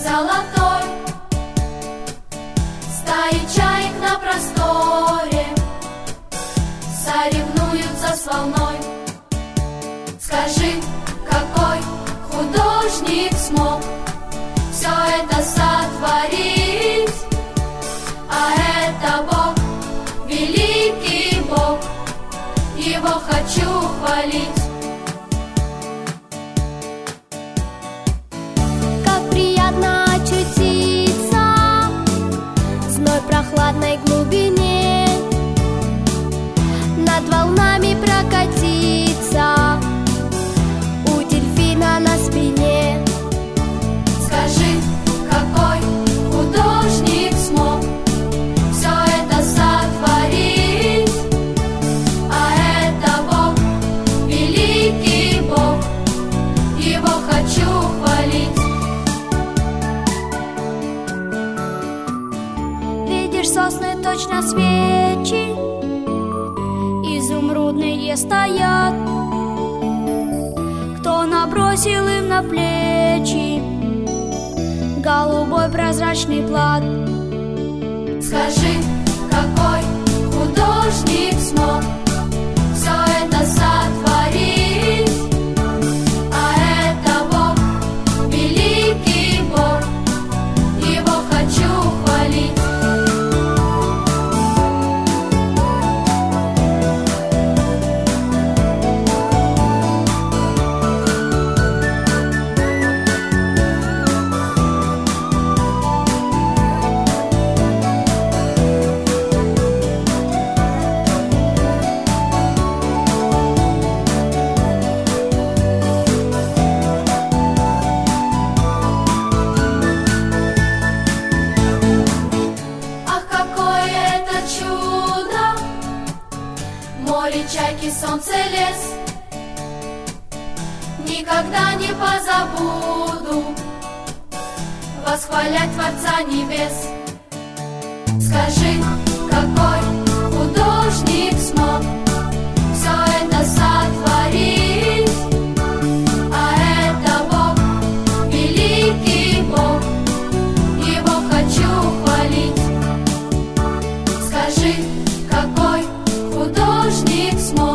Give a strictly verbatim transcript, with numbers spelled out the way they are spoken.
золотой. Стаи чаек на просторе соревнуются с волной. Скажи, какой художник смог все это сотворить? А это Бог, великий Бог, Его хочу хвалить. Как приятно очутиться в зной прохладной глубине, над волнами прокатиться, у дельфина на спине. Скажи, какой художник смог все это сотворить? А это Бог, великий Бог, Его хочу хвалить. Видишь, сосны точно свечи, изумрудные стоят. Кто набросил им на плечи голубой прозрачный плат? Скажи, какой художник смог все это сотворить? А это Бог, великий Бог, Его хочу хвалить. Море, чайки, солнце, лес. Никогда не позабуду восхвалять Творца небес. Скажи, какой художник смог все это сотворить? А это Бог, великий Бог, Его хочу хвалить. Скажи, какой художник смог